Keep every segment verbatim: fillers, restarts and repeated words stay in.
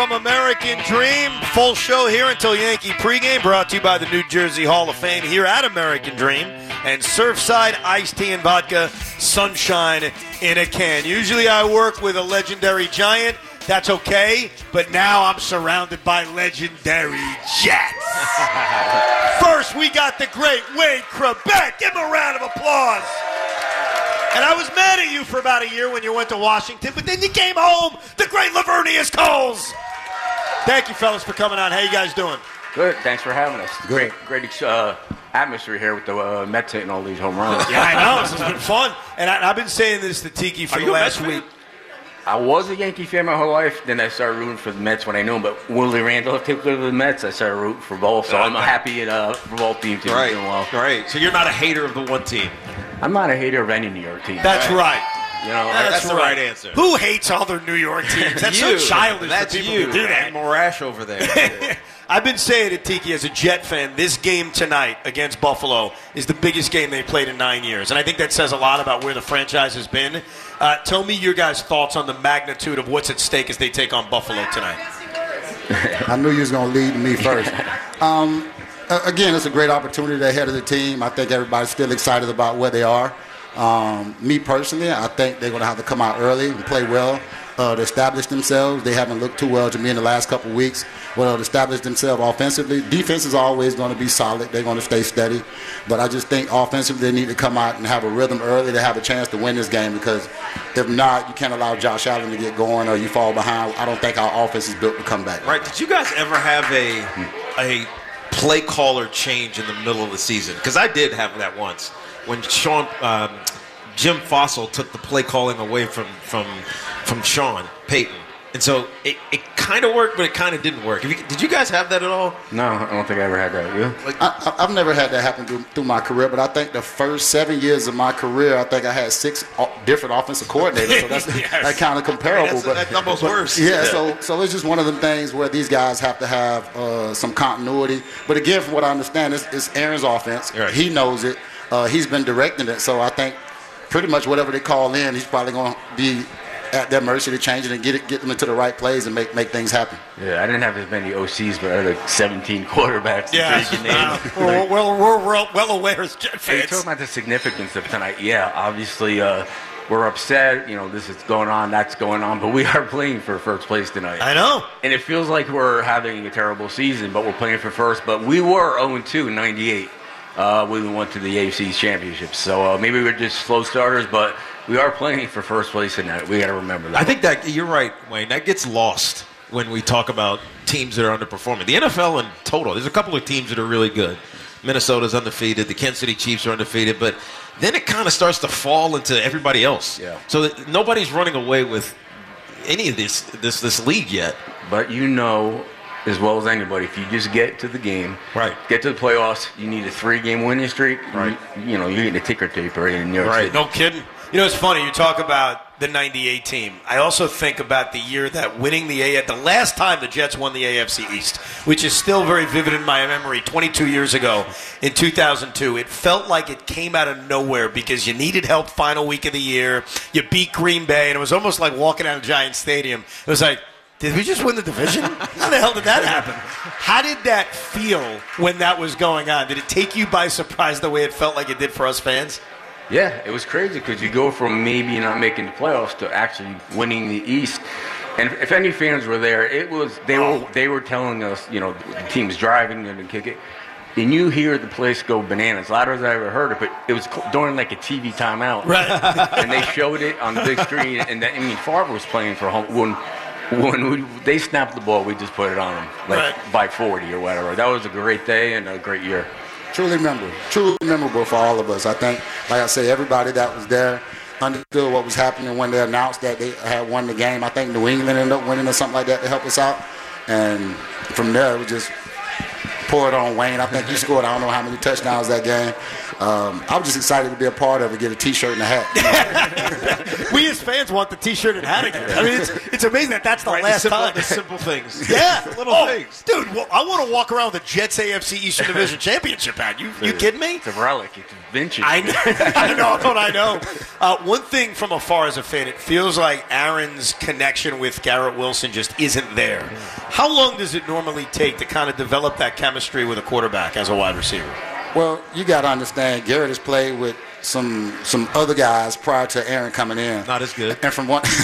from American Dream. Full show here until Yankee pregame, brought to you by the New Jersey Hall of Fame here at American Dream. And Surfside Iced Tea and Vodka, sunshine in a can. Usually I work with a legendary giant. That's okay, but now I'm surrounded by legendary Jets. First, we got the great Wayne Chrebet. Give him a round of applause. And I was mad at you for about a year when you went to Washington, but then you came home, the great Lavernius Coles. Thank you, fellas, for coming on. How you guys doing? Good. Thanks for having us. Great, great uh, atmosphere here with the uh, Mets hitting all these home runs. Yeah, I know. This has been fun. And I, I've been saying this to Tiki for Are the you a last Mets week. fan? I was a Yankee fan my whole life. Then I started rooting for the Mets when I knew him. But Willie Randolph took over the Mets. I started rooting for both. So Uh, I'm happy at, uh, for both teams Right, doing well. right. So you're not a hater of the one team. I'm not a hater of any New York team. That's right. You know, That's, That's the right answer. Who hates other New York teams? That's you. so childish That's for people you. to do that. And Morash over there. I've been saying to Tiki as a Jet fan, this game tonight against Buffalo is the biggest game they've played in nine years. And I think that says a lot about where the franchise has been. Uh, tell me your guys' thoughts on the magnitude of what's at stake as they take on Buffalo tonight. I knew you was going to lead me first. Um, again, it's a great opportunity ahead of the team. I think everybody's still excited about where they are. Um, me personally, I think they're going to have to come out early and play well uh, to establish themselves. They haven't looked too well to me in the last couple of weeks. Well, to establish themselves offensively. Defense is always going to be solid. They're going to stay steady. But I just think offensively they need to come out and have a rhythm early to have a chance to win this game, because if not, you can't allow Josh Allen to get going or you fall behind. I don't think our offense is built to come back. Right. Did you guys ever have a a play caller change in the middle of the season? Because I did have that once when Sean um, Jim Fossil took the play calling away from from from Sean Payton. And so it, it kind of worked, but it kind of didn't work. Have you, did you guys have that at all? No, I don't think I ever had that. You? Like, I, I've never had that happen through, through my career, but I think the first seven years of my career, I think I had six o- different offensive coordinators, so that's Yes. that kind of comparable. That's, but, that's almost but, worse. Yeah, so so it's just one of them things where these guys have to have uh, some continuity. But again, from what I understand, it's, it's Aaron's offense. Right. He knows it. Uh, he's been directing it, so I think pretty much whatever they call in, he's probably going to be at their mercy to change it and get it, get them into the right plays and make make things happen. Yeah, I didn't have as many O Cs, but I had like seventeen quarterbacks. Yeah, that you can name. we're, we're, we're, we're well aware as Jet Hey, fans. talking about the significance of tonight. Yeah, obviously uh, we're upset. You know, this is going on, that's going on, but we are playing for first place tonight. I know. And it feels like we're having a terrible season, but we're playing for first. But we were oh and two in ninety-eight. Uh, we went to the A F C Championship. So uh, maybe we're just slow starters, but we are playing for first place tonight. We got to remember that. I think that you're right, Wayne. That gets lost when we talk about teams that are underperforming. The N F L in total, there's a couple of teams that are really good. Minnesota's undefeated. The Kansas City Chiefs are undefeated. But then it kind of starts to fall into everybody else. Yeah. So that nobody's running away with any of this this this league yet. But you know as well as anybody, if you just get to the game, Right. get to the playoffs, you need a three-game winning streak. Right. You, you know, you're getting a ticker tape right in New York Right. City. No kidding. You know, it's funny. You talk about the ninety-eight team. I also think about the year that winning the A F C, the last time the Jets won the A F C East, which is still very vivid in my memory, twenty-two years ago in two thousand two. It felt like it came out of nowhere because you needed help final week of the year. You beat Green Bay, and it was almost like walking out of Giant Stadium. It was like, did we just win the division? How the hell did that happen? How did that feel when that was going on? Did it take you by surprise the way it felt like it did for us fans? Yeah, it was crazy because you go from maybe not making the playoffs to actually winning the East. And if any fans were there, it was they were they were telling us, you know, the team's driving and kick it. And you hear the place go bananas, louder as I ever heard it, but it was during like a T V timeout. Right. And they showed it on the big screen. And that, I mean, Favre was playing for home. When, when we, they snapped the ball, we just put it on them, like Right. by forty or whatever. That was a great day and a great year. Truly memorable. Truly memorable for all of us. I think, like I say, everybody that was there understood what was happening when they announced that they had won the game. I think New England ended up winning or something like that to help us out. And from there, it was just pour it on Wayne. I think you scored I don't know how many touchdowns that game. Um, I was just excited to be a part of it, get a T-shirt and a hat. We as fans want the T-shirt and hat again. I mean, it's, it's amazing that that's the Right, last the simple, time. The simple things. Yeah, The little oh, things. dude. Well, I want to walk around with the Jets A F C Eastern Division Championship hat. You, you kidding me? It's a relic. It's vintage. I know, I know, I know. Uh, one thing from afar as a fan, it feels like Aaron's connection with Garrett Wilson just isn't there. How long does it normally take to kind of develop that chemistry with a quarterback as a wide receiver? Well, you got to understand, Garrett has played with some some other guys prior to Aaron coming in. Not as good. And from what,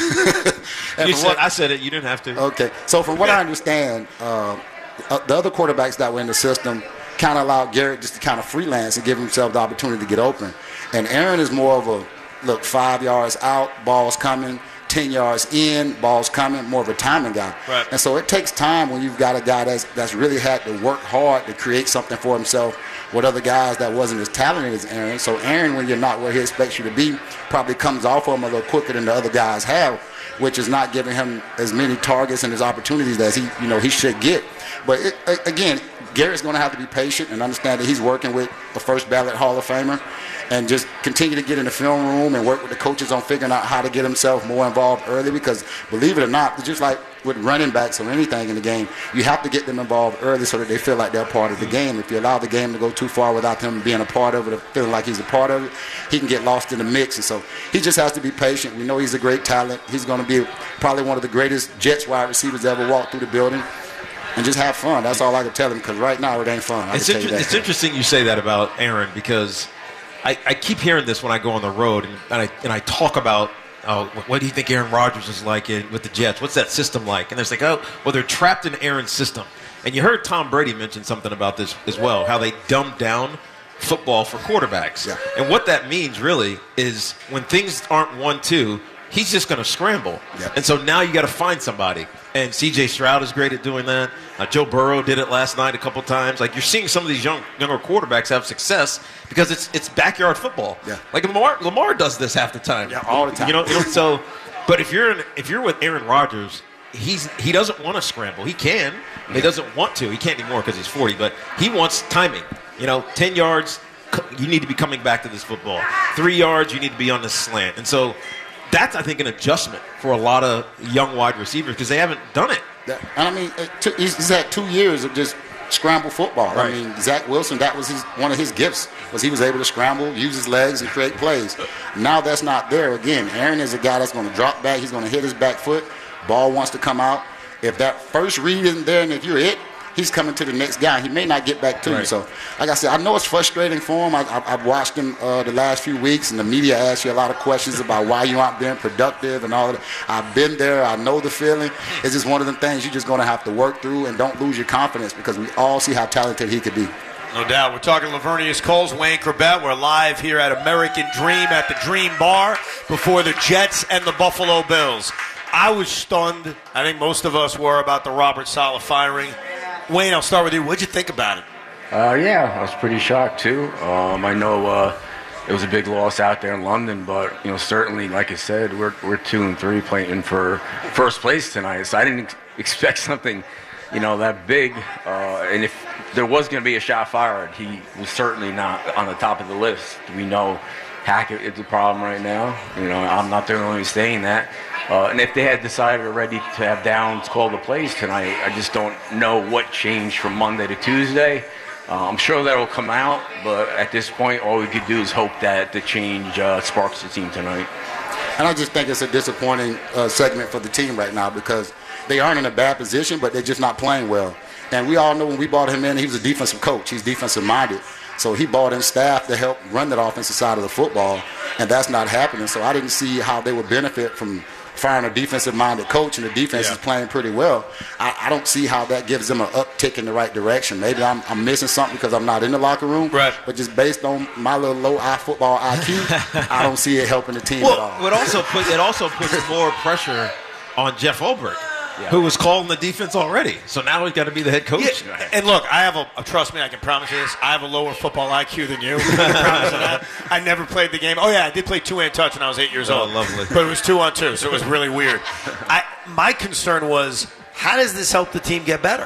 and You from said, what I said it. You didn't have to. okay, so from what I understand, uh, uh, the other quarterbacks that were in the system kind of allowed Garrett just to kind of freelance and give himself the opportunity to get open. And Aaron is more of a look five yards out, ball's coming. ten yards in, ball's coming, more of a timing guy. Right. And so it takes time when you've got a guy that's that's really had to work hard to create something for himself with other guys that wasn't as talented as Aaron. So Aaron, when you're not where he expects you to be, probably comes off of him a little quicker than the other guys have, which is not giving him as many targets and his opportunities as he, you know, he should get. But it, again, Garrett's going to have to be patient and understand that he's working with a first ballot Hall of Famer, and just continue to get in the film room and work with the coaches on figuring out how to get himself more involved early, because believe it or not, it's just like with running backs or anything in the game, you have to get them involved early so that they feel like they're part of the game. If you allow the game to go too far without them being a part of it or feeling like he's a part of it, he can get lost in the mix. And so he just has to be patient. We know he's a great talent. He's going to be probably one of the greatest Jets wide receivers to ever walk through the building. And just have fun. That's all I can tell him, because right now it ain't fun. I It's, can tell you inter- that. it's interesting you say that about Aaron, because I, I keep hearing this when I go on the road, and, and, I, and I talk about, oh, what do you think Aaron Rodgers is like in, with the Jets? What's that system like? And there's like, oh, well, they're trapped in Aaron's system. And you heard Tom Brady mention something about this as well, how they dumbed down football for quarterbacks. Yeah. And what that means really is when things aren't one two, he's just going to scramble. Yeah. And so now you got to find somebody. And C J Stroud is great at doing that. Uh, Joe Burrow did it last night a couple times. Like, you're seeing some of these young younger quarterbacks have success because it's it's backyard football. Yeah. Like Lamar Lamar does this half the time. Yeah, all the time. You know, you know so but if you're in, if you're with Aaron Rodgers, he's he doesn't want to scramble. He can, but he doesn't want to. He can't anymore because he's forty, but he wants timing. You know, ten yards, you need to be coming back to this football. Three yards, you need to be on this slant. And so that's, I think, an adjustment for a lot of young wide receivers because they haven't done it. That, and I mean, it took, he's, he's had two years of just scramble football. Right. I mean, Zach Wilson, that was his one of his gifts, was he was able to scramble, use his legs, and create plays. Now that's not there. Again, Aaron is a guy that's going to drop back. He's going to hit his back foot. Ball wants to come out. If that first read isn't there and if you're it, he's coming to the next guy. He may not get back to Right. you. So, like I said, I know it's frustrating for him. I, I, I've watched him uh, the last few weeks, and the media asks you a lot of questions about why you aren't being productive and all of that. I've been there. I know the feeling. It's just one of them things you're just going to have to work through, and don't lose your confidence, because we all see how talented he could be. No doubt. We're talking Lavernius Coles, Wayne Corbett. We're live here at American Dream at the Dream Bar before the Jets and the Buffalo Bills. I was stunned. I think most of us were about the Robert Saleh firing. Wayne, I'll start with you. What'd you think about it? Uh, yeah, I was pretty shocked too. Um, I know uh, it was a big loss out there in London, but you know, certainly, like I said, we're we're two and three playing for first place tonight. So I didn't ex- expect something, you know, that big. Uh, and if there was going to be a shot fired, he was certainly not on the top of the list. We know Hackett is the problem right now. You know, I'm not the only one saying that. Uh, and if they had decided already to have Downs call the plays tonight, I just don't know what changed from Monday to Tuesday. Uh, I'm sure that'll come out, but at this point, all we could do is hope that the change uh, sparks the team tonight. And I just think it's a disappointing uh, segment for the team right now, because they aren't in a bad position, but they're just not playing well. And we all know when we brought him in, he was a defensive coach. He's defensive-minded. So he brought in staff to help run that offensive side of the football, and that's not happening. So I didn't see how they would benefit from firing a defensive-minded coach, and the defense Yeah. is playing pretty well. I, I don't see how that gives them an uptick in the right direction. Maybe I'm, I'm missing something because I'm not in the locker room. Right. But just based on my little low I football I Q, I don't see it helping the team at Well, all. it also put it also puts more pressure on Jeff Ulbrich, Yeah. who was calling the defense already. So now he's got to be the head coach. Yeah, and look, I have a, trust me, I can promise you this, I have a lower football I Q than you. I can promise you that. I never played the game. Oh, yeah, I did play two-hand touch when I was eight years Oh, old. lovely. But it was two on two, so it was really weird. I, my concern was, how does this help the team get better?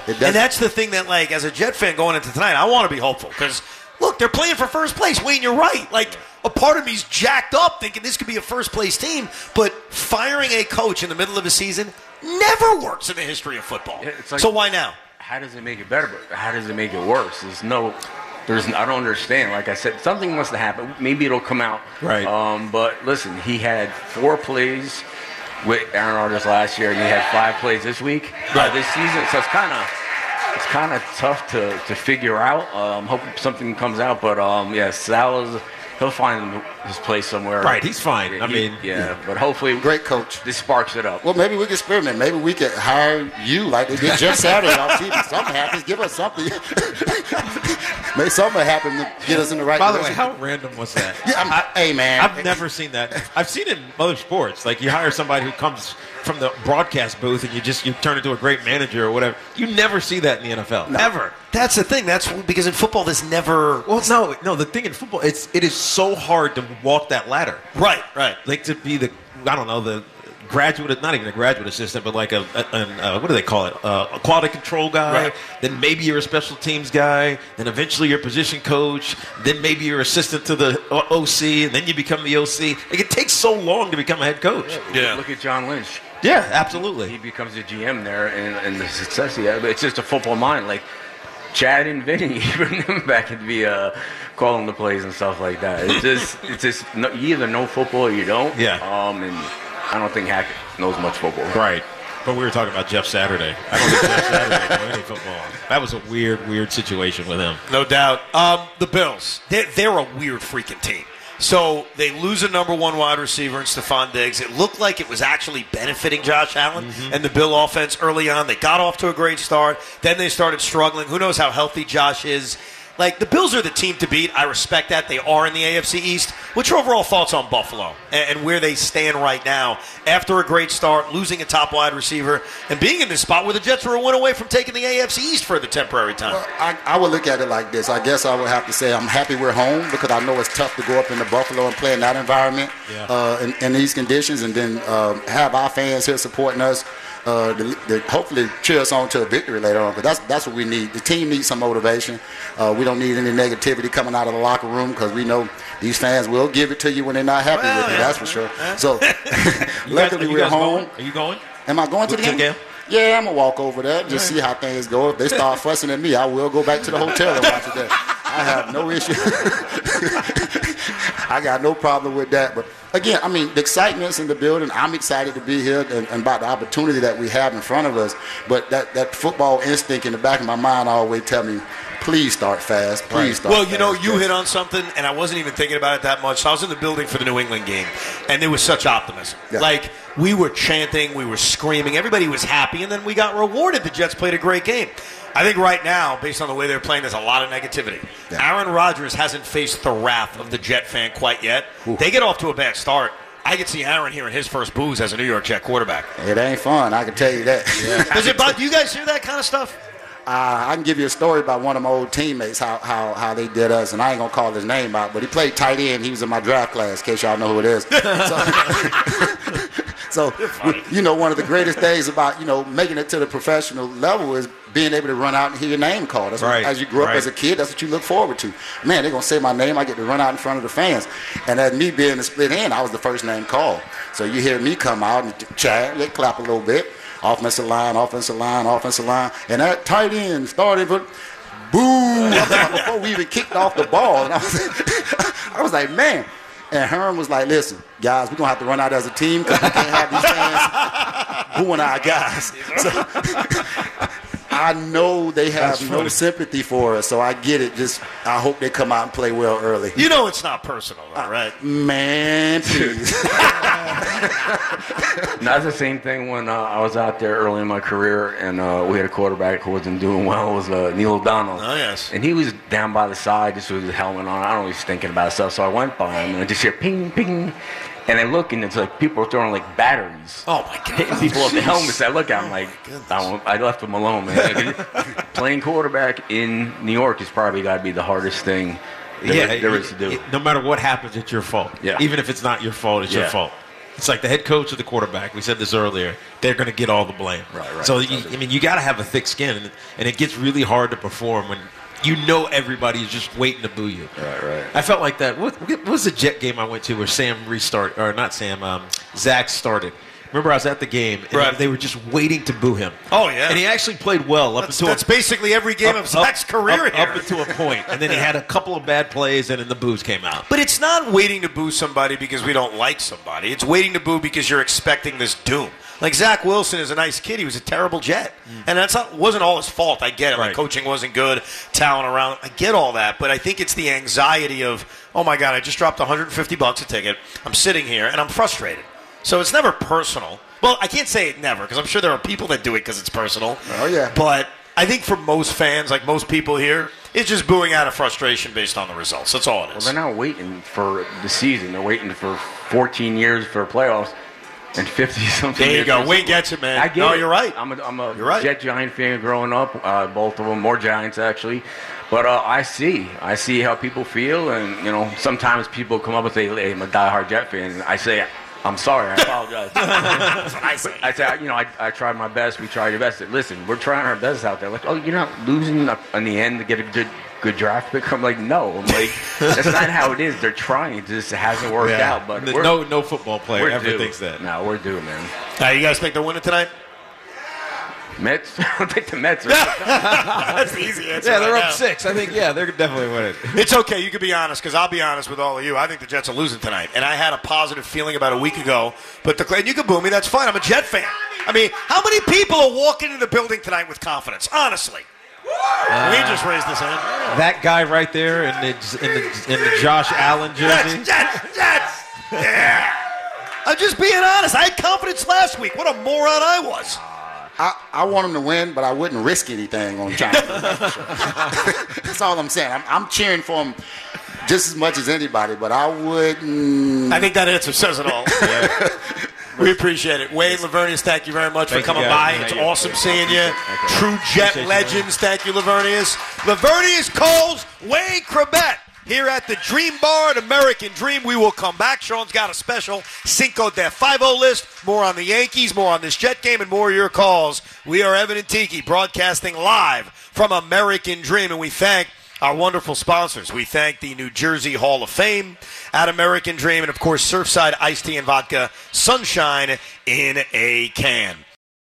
It and does- that's the thing that, like, as a Jet fan going into tonight, I want to be hopeful because, look, they're playing for first place. Wayne, you're right. Like, a part of me's jacked up thinking this could be a first-place team, but firing a coach in the middle of a season never works in the history of football. Yeah, it's like- so why now? How does it make it better? But how does it make it worse? There's no, there's. I don't understand. Like I said, something must have happened. Maybe it'll come out. Right. Um, but listen, he had four plays with Aaron Rodgers last year, and he had five plays this week, uh, this season. So it's kind of, it's kind of tough to, to figure out. Um, hope something comes out. But um, yeah, Salah's. He'll find his place somewhere. Right, he's fine. Yeah, I he- mean, yeah, but hopefully, Great coach. this sparks it up. Well, maybe we can experiment. Maybe we could hire you like they did Jeff Saturday on T V. Something happens. Give us something. Maybe something happen to get us in the right By the way, direction. how random was that? Yeah, I'm, I, hey, man. I've never seen that. I've seen it in other sports. Like you hire somebody who comes from the broadcast booth and you just you turn into a great manager or whatever. You never see that in the N F L. Ever. That's the thing. That's because in football, this never. Well, no, no. The thing in football, it's it is so hard to walk that ladder. Right, right. Like to be the I don't know the graduate, not even a graduate assistant, but like a, a an, uh, what do they call it? Uh, a quality control guy. Right. Then maybe you're a special teams guy. Then eventually you're a position coach. Then maybe you're assistant to the O- OC, and then you become the O C. Like it takes so long to become a head coach. Yeah. Look at John Lynch. Yeah, absolutely. He becomes a G M there, and, and the success he had. But it's just a football mind. Like Chad and Vinny, bring them back and be uh, calling the plays and stuff like that. It's just, it's just no, you either know football or you don't. Yeah. Um, and I don't think Hackett knows much football. Right. But we were talking about Jeff Saturday. I don't think Jeff Saturday knew any football. That was a weird, weird situation with him. No doubt. Um, the Bills, they're, they're a weird freaking team. So they lose a number one wide receiver in Stephon Diggs. It looked like it was actually benefiting Josh Allen Mm-hmm. and the Bill offense early on. They got off to a great start. Then they started struggling. Who knows how healthy Josh is. Like, the Bills are the team to beat. I respect that. They are in the A F C East. What's your overall thoughts on Buffalo and, and where they stand right now after a great start, losing a top wide receiver, and being in this spot where the Jets were a win away from taking the A F C East for the temporary time? Well, I, I would look at it like this. I guess I would have to say I'm happy we're home because I know it's tough to go up into Buffalo and play in that environment Yeah. uh, in, in these conditions, and then um, have our fans here supporting us. Uh, to, to hopefully cheer us on to a victory later on, because that's that's what we need. The team needs some motivation. Uh, we don't need any negativity coming out of the locker room because we know these fans will give it to you when they're not happy Well, with you. yeah. That's for sure. So You guys- luckily are you we're guys home. going? Are you going? Am I going to the To the game? game? Yeah, I'm gonna walk over there, just see how things go. If they start fussing at me, I will go back to the hotel and watch it there. I have no issue. I got no problem with that. But again, I mean, the excitement's in the building. I'm excited to be here and, and about the opportunity that we have in front of us. But that, that football instinct in the back of my mind always tell me, please start fast. Please Right. start Well, fast. you know, you Yes. hit on something, and I wasn't even thinking about it that much. So I was in the building for the New England game, and there was such optimism. Yeah. Like, we were chanting, we were screaming, everybody was happy, and then we got rewarded. The Jets played a great game. I think right now, based on the way they're playing, there's a lot of negativity. Yeah. Aaron Rodgers hasn't faced the wrath of the Jet fan quite yet. They get off to a bad start. I could see Aaron hearing his first booze as a New York Jet quarterback. It ain't fun, I can tell you that. Does it, bother- do you guys hear that kind of stuff? Uh, I can give you a story about one of my old teammates, how, how how they did us, and I ain't gonna call his name out, but he played tight end. He was in my draft class, in case y'all know who it is. So, so you know, one of the greatest things about, you know, making it to the professional level is being able to run out and hear your name called. That's what- Right, as you grew up right. as a kid, that's what you look forward to. Man, they're gonna say my name. I get to run out in front of the fans, and as me being a split end, I was the first name called. So you hear me come out and Chad, they clap a little bit. Offensive line, offensive line, offensive line, and that tight end started for boo before we even kicked off the ball. And I was, I was like, man. And Herm was like, listen, guys, we're going to have to run out as a team because we can't have these fans booing our guys. So I know they have That's no funny. sympathy for us, so I get it. Just I hope they come out and play well early. You know it's not personal, though, right? Man, please. No, that's the same thing when uh, I was out there early in my career, and uh, we had a quarterback who wasn't doing well. It was uh, Neil O'Donnell. Oh, yes. And he was down by the side just with his helmet on. I don't know, he was thinking about stuff. So I went by him, and I just hear ping, ping. And I look, and it's like people are throwing like batteries. Oh, my God. Hitting people with the helmets. I look at him like, I, won't- I left him alone, man. Playing quarterback in New York has probably got to be the hardest thing there, yeah, there it- is to do. it- no matter what happens, it's your fault. Yeah. Even if it's not your fault, it's your Yeah. fault. It's like the head coach or the quarterback. We said this earlier. They're going to get all the blame. Right, right. So, you, I mean, you got to have a thick skin, and, and it gets really hard to perform when you know everybody is just waiting to boo you. Right, right. I felt like that. What, what was the Jet game I went to where Sam restarted, or not Sam, um, Zach started? Remember, I was at the game, and Right. they were just waiting to boo him. Oh, yeah. And he actually played well up That's, until that's basically every game up- of Zach's up- career up, here. up until a point, and then he had a couple of bad plays, and then the boos came out. But it's not waiting to boo somebody because we don't like somebody. It's waiting to boo because you're expecting this doom. Like Zach Wilson is a nice kid. He was a terrible Jet. And that's not wasn't all his fault. I get it. Like Right. coaching wasn't good, talent around. I get all that. But I think it's the anxiety of, oh, my God, I just dropped one hundred fifty bucks a ticket. I'm sitting here, and I'm frustrated. So it's never personal. Well, I can't say it never because I'm sure there are people that do it because it's personal. Oh, yeah. But I think for most fans, like most people here, it's just booing out of frustration based on the results. That's all it Well, is. they're not waiting for the season. They're waiting for fourteen years for playoffs and fifty something. There you years go. for Wayne Super Bowl. gets it, man. I get No, it. you're right. I'm a, I'm a You're right. Jet Giant fan growing up. Uh, both of them, more Giants actually. But uh, I see, I see how people feel, and you know, sometimes people come up and say, "Hey, I'm a diehard Jet fan." And I say, "I'm sorry, I apologize." That's what I say. I say, you know, I, I tried my best. We tried your best. Listen, we're trying our best out there. Like, oh, you're not losing in the end to get a good good draft pick. I'm like, no. I'm like, that's not how it is. They're trying. It just hasn't worked Yeah. out. But The- we're, no, no football player we're ever due. thinks that. No, we're due, man. Now, you guys think they're winning tonight? Mets. I think the Mets are. That's the easy answer. Yeah, they're right up now. six. I think, yeah, they're definitely winning. It's okay. You can be honest because I'll be honest with all of you. I think the Jets are losing tonight. And I had a positive feeling about a week ago. But the, and you can boo me. That's fine. I'm a Jet fan. I mean, how many people are walking into the building tonight with confidence? Honestly. Uh, we just raised this hand. That guy right there in the in the, in the Josh Allen jersey. Jets, Jets, Jets. Yeah. I'm just being honest. I had confidence last week. What a moron I was. I, I want them to win, but I wouldn't risk anything on trying to win. That's for sure. That's all I'm saying. I'm, I'm cheering for them just as much as anybody, but I wouldn't. I think that answer says it all. We appreciate it. Wade Lavernius, thank you very much Thank for you, coming guys. by. It's Thank you. awesome seeing you. Thank you. True Jet Appreciate you, legends. Thank you, Lavernius. Lavernius, Coles, Wayne Crabette. Here at the Dream Bar at American Dream, we will come back. Sean's got a special Cinco de Five-O list. More on the Yankees, more on this Jet game, and more of your calls. We are Evan and Tiki broadcasting live from American Dream, and we thank our wonderful sponsors. We thank the New Jersey Hall of Fame at American Dream, and, of course, Surfside Iced Tea and Vodka Sunshine in a can.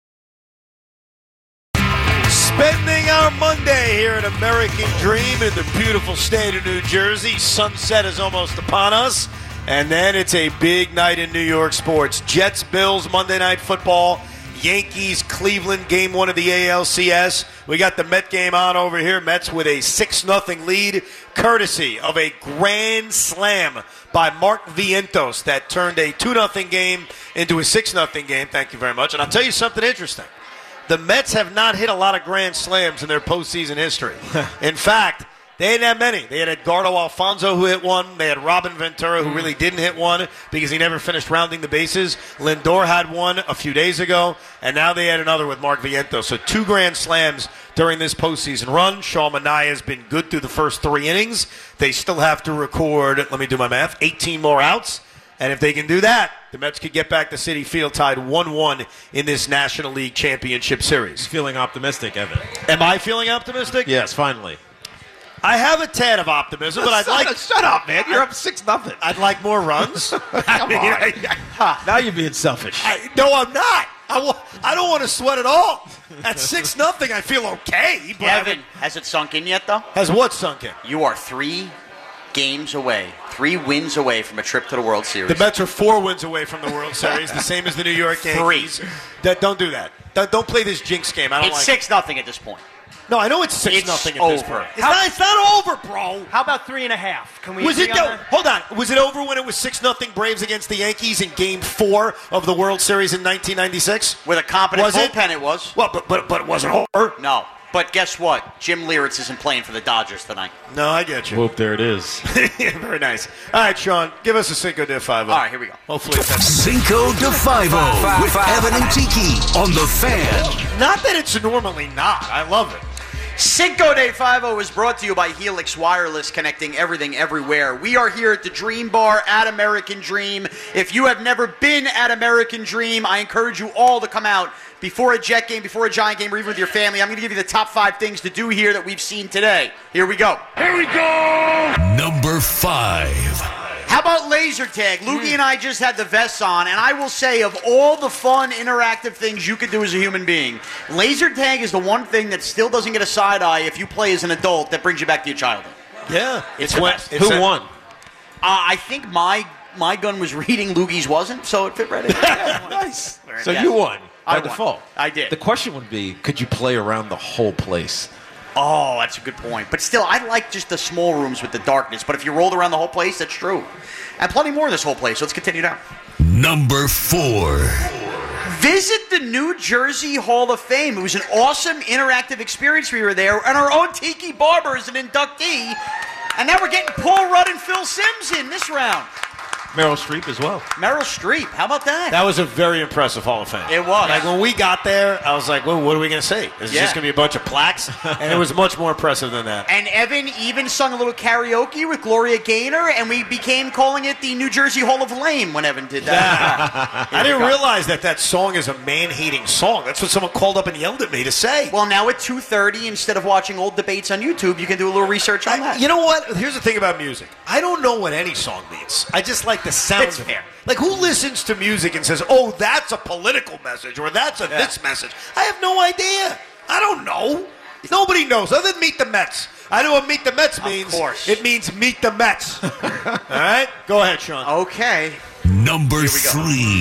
Spending our Monday here at American Dream in the beautiful state of New Jersey. Sunset is almost upon us. And then it's a big night in New York sports. Jets, Bills, Monday Night Football. Yankees, Cleveland, game one of the A L C S. We got the Met game on over here. Mets with a six nothing lead, courtesy of a grand slam by Mark Vientos that turned a two nothing game into a six nothing game. Thank you very much. And I'll tell you something interesting. The Mets have not hit a lot of grand slams in their postseason history. In fact, they didn't have many. They had Edgardo Alfonso who hit one. They had Robin Ventura who really didn't hit one because he never finished rounding the bases. Lindor had one a few days ago, and now they had another with Mark Vientos. So two grand slams during this postseason run. Sean Manaea has been good through the first three innings. They still have to record, let me do my math, eighteen more outs. And if they can do that, the Mets could get back to Citi Field tied one one in this National League Championship Series. Feeling optimistic, Evan. Am I feeling optimistic? Yes, finally. I have a tad of optimism, but I'd like Shut up, man. You're up six nothing. I'd like more runs. Come on. I, Now you're being selfish. I, no, I'm not. I, wa- I don't want to sweat at all. At six nothing, I feel okay. But I Evan, would- has it sunk in yet, though? has what sunk in? You are three games away, three wins away from a trip to the World Series. The Mets are four wins away from the World Series, the same as the New York Yankees. Three. That, don't do that. Don't, don't play this jinx game. I don't It's like six nothing at this point. No, I know it's six It's nothing at this over. point. It's not, it's not over, bro. How about three and a half? Can we Was it agree on no, that? hold on? Was it over when it was six nothing Braves against the Yankees in Game Four of the World Series in nineteen ninety-six? With a competent Was it? bullpen, it? was. Well, but but but it wasn't over. No. But guess what? Jim Leyritz isn't playing for the Dodgers tonight. No, I get you. Whoop, there it is. Very nice. All right, Sean, give us a Cinco de Five. All right, here we go. Hopefully, that's Cinco de Five-O with Evan and Tiki on The Fan. not that it's normally not. I love it. Cinco de Five-O is brought to you by Helix Wireless, connecting everything everywhere. We are here at the Dream Bar at American Dream. If you have never been at American Dream, I encourage you all to come out before a Jet game, before a Giant game, or even with your family. I'm going to give you the top five things to do here that we've seen today. Here we go. Here we go. Number five. How about laser tag? Loogie and I just had the vests on, and I will say, of all the fun, interactive things you could do as a human being, laser tag is the one thing that still doesn't get a side eye if you play as an adult that brings you back to your childhood. Yeah. It's, it's the what, best. it's Who a, won? Uh, I think my my gun was reading, Loogie's wasn't, so it fit right in. Nice. So Yes. you won by I won. default. I did. The question would be, could you play around the whole place? Oh, that's a good point. But still, I like just the small rooms with the darkness. But if you rolled around the whole place, that's true. And plenty more in this whole place. So let's continue down. Number four. Visit the New Jersey Hall of Fame. It was an awesome interactive experience. We were there. And our own Tiki Barber is an inductee. And now we're getting Paul Rudd and Phil Simms in this round. Meryl Streep as well. Meryl Streep. How about that? That was a very impressive Hall of Fame. It was. Like, when we got there, I was like, well, what are we going to say? Is it Yeah. just going to be a bunch of plaques? And it was much more impressive than that. And Evan even sung a little karaoke with Gloria Gaynor, and we became calling it the New Jersey Hall of Lame when Evan did that. I didn't realize that that song is a man-hating song. That's what someone called up and yelled at me to say. Well, now at two thirty, instead of watching old debates on YouTube, you can do a little research on I, that. you know what? Here's the thing about music. I don't know what any song means. I just like the sound It's of fair. it. Like, who listens to music and says, oh, that's a political message or that's a Yeah. this message? I have no idea. I don't know. Nobody knows other than Meet the Mets. I know what Meet the Mets means. course. It means Meet the Mets. All right? Go ahead, Sean. Okay. Number go. three.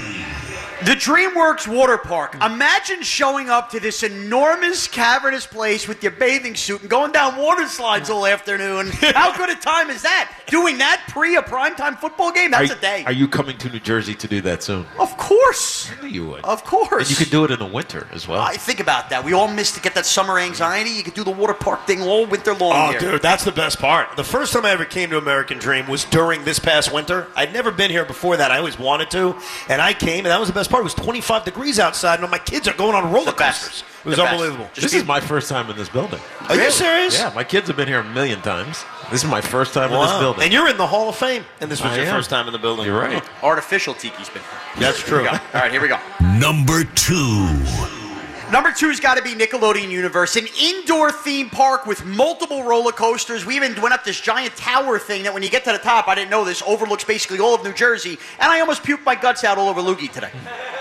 The DreamWorks Water Park. Imagine showing up to this enormous cavernous place with your bathing suit and going down water slides all afternoon. How good a time is that? Doing that pre a primetime football game? That's are, a day. Are you coming to New Jersey to do that soon? Of course. I knew you would. Of course. And you could do it in the winter as well. I think about that. We all miss to get that summer anxiety. You could do the water park thing all winter long Oh, here. dude, that's the best part. The first time I ever came to American Dream was during this past winter. I'd never been here before that. I always wanted to. And I came, and that was the best part. It was twenty-five degrees outside, and my kids are going on roller The best. coasters. It was The best. unbelievable. This is my first time in this building. Are you serious? Yeah, my kids have been here a million times. This is my first time in this Wow. building. And you're in the Hall of Fame, and this was I your am. first time in the building. You're right. Artificial tiki's been. That's true. All right, here we go. Number two. Number two's got to be Nickelodeon Universe, an indoor theme park with multiple roller coasters. We even went up this giant tower thing that when you get to the top, I didn't know this, overlooks basically all of New Jersey, and I almost puked my guts out all over Loogie today.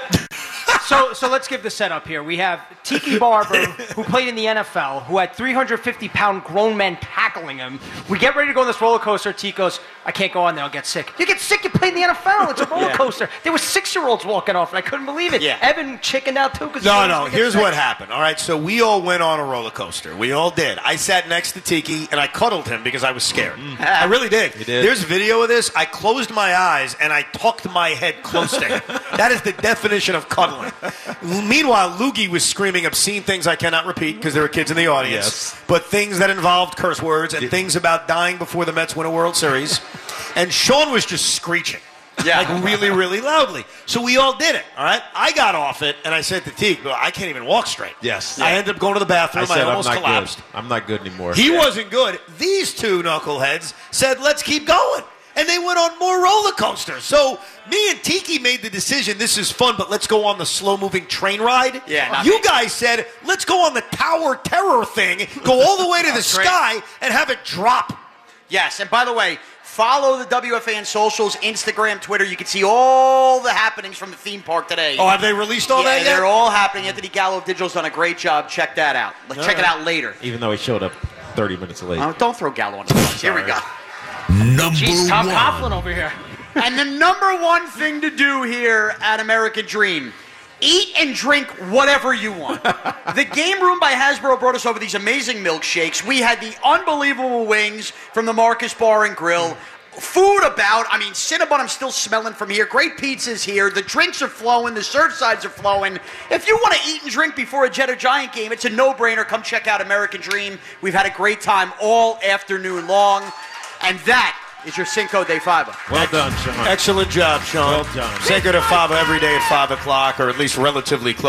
So, so let's give the setup here. We have Tiki Barber, who played in the N F L, who had three hundred fifty pound grown men tackling him. We get ready to go on this roller coaster. Tiki goes, I can't go on there. I'll get sick. You get sick, you play in the N F L. It's a roller Yeah. coaster. There were six-year-olds walking off, and I couldn't believe it. Yeah. Evan chickened out, too. Cause No, he no. was gonna Here's get what sick. happened. All right, so we all went on a roller coaster. We all did. I sat next to Tiki and I cuddled him because I was scared. I really did. You did. There's video of this. I closed my eyes and I tucked my head close to him. That is the definition of cuddling. Meanwhile, Loogie was screaming obscene things I cannot repeat because there were kids in the audience. Yes. But things that involved curse words and things about dying before the Mets win a World Series. And Sean was just screeching. Yeah. Like really, really loudly. So we all did it, all right? I got off it, and I said to Teague, "Well, I can't even walk straight." Yes. I ended up going to the bathroom. I I, said I'm almost not collapsed. good. I'm not good anymore. He wasn't good. These two knuckleheads said, let's keep going. And they went on more roller coasters. So me and Tiki made the decision, this is fun, but let's go on the slow-moving train ride. Yeah, not You me. guys said, let's go on the Tower Terror thing, go all the way to the That's great. sky, and have it drop. Yes, and by the way, follow the W F A N socials, Instagram, Twitter. You can see all the happenings from the theme park today. Oh, have they released all yeah, that yet? they're all happening. Anthony Gallo of Digital's done a great job. Check that out. Like, check it out later. Even though he showed up thirty minutes late. Oh, don't throw Gallo on the bus. Here we go. Number Jeez, Tom one. Coughlin over here. And the number one thing to do here at American Dream, eat and drink whatever you want. The Game Room by Hasbro brought us over these amazing milkshakes. We had the unbelievable wings from the Marcus Bar and Grill. Food about, I mean, Cinnabon I'm still smelling from here. Great pizzas here. The drinks are flowing. The serve sides are flowing. If you want to eat and drink before a Jet or Giant game, it's a no-brainer. Come check out American Dream. We've had a great time all afternoon long. And that is your Cinco de Five. Well done, Sean. Excellent job, Sean. Well done. Cinco de Five every day at five o'clock, or at least relatively close.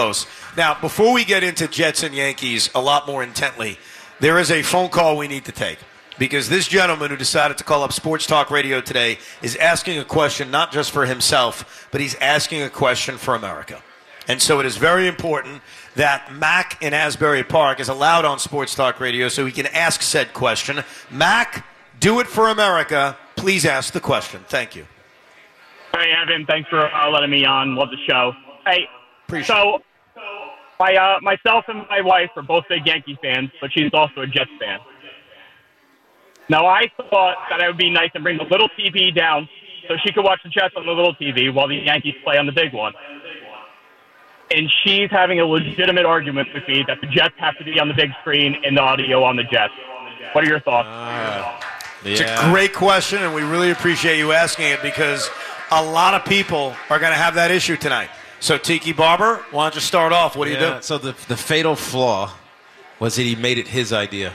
Now, before we get into Jets and Yankees a lot more intently, there is a phone call we need to take. Because this gentleman who decided to call up Sports Talk Radio today is asking a question not just for himself, but he's asking a question for America. And so it is very important that Mac in Asbury Park is allowed on Sports Talk Radio so he can ask said question. Mac, do it for America. Please ask the question. Thank you. Hey, Evan. Thanks for uh, letting me on. Love the show. Hey, Appreciate so it. my, uh, myself and my wife are both big Yankee fans, but she's also a Jets fan. Now, I thought that it would be nice to bring the little T V down so she could watch the Jets on the little T V while the Yankees play on the big one. And she's having a legitimate argument with me that the Jets have to be on the big screen and the audio on the Jets. What are your thoughts? Uh, yeah. It's a great question, and we really appreciate you asking it because a lot of people are going to have that issue tonight. So, Tiki Barber, why don't you start off? What do Yeah, you do? So the the fatal flaw was that he made it his idea.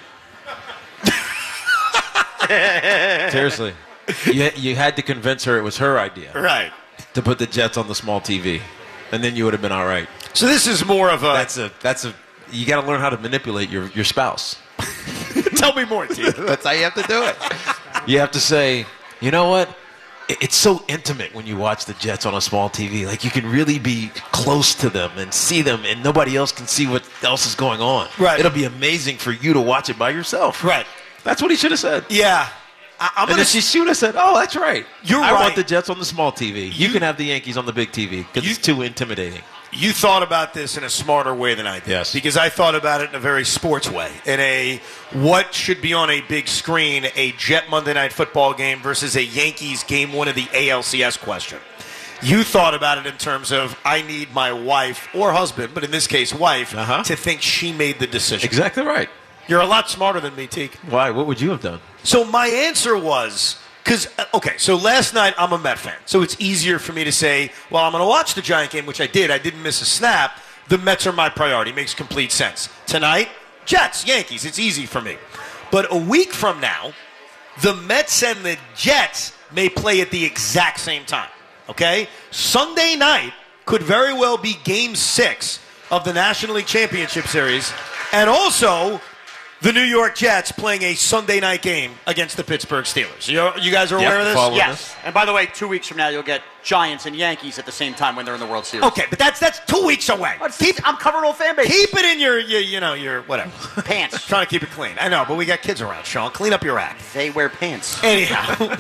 Seriously. You, you had to convince her it was her idea Right. to put the Jets on the small T V. And then you would have been all right. So this is more of a... That's a that's a you got to learn how to manipulate your, your spouse. Tell me more, Tiki. That's how you have to do it. You have to say, you know what? It- It's so intimate when you watch the Jets on a small T V. Like, you can really be close to them and see them, and nobody else can see what else is going on. Right. It'll be amazing for you to watch it by yourself. Right. That's what he should have said. Yeah. I, I'm And going then she should have said, oh, that's right. You're I right. want the Jets on the small T V. You, You- can have the Yankees on the big T V because You- it's too intimidating. You thought about this in a smarter way than I did. Yes. Because I thought about it in a very sports way. In a what should be on a big screen, a Jet Monday Night Football game versus a Yankees game one of the A L C S question. You thought about it in terms of I need my wife or husband, but in this case wife, Uh-huh. to think she made the decision. Exactly right. You're a lot smarter than me, Teak. Why? What would you have done? So my answer was, because, okay, so last night I'm a Met fan, so it's easier for me to say, well, I'm going to watch the Giant game, which I did. I didn't miss a snap. The Mets are my priority. Makes complete sense. Tonight, Jets, Yankees. It's easy for me. But a week from now, the Mets and the Jets may play at the exact same time, okay? Sunday night could very well be game six of the National League Championship Series, and also the New York Jets playing a Sunday night game against the Pittsburgh Steelers. You, you guys are Yep, aware of this? follow Yes. this. And by the way, two weeks from now, you'll get Giants and Yankees at the same time when they're in the World Series. Okay, but that's that's two weeks away. Keep, I'm covering all fan base. Keep it in your, your you know, your whatever. Pants. Trying to keep it clean. I know, but we got kids around, Sean. Clean up your act. They wear pants. Anyhow,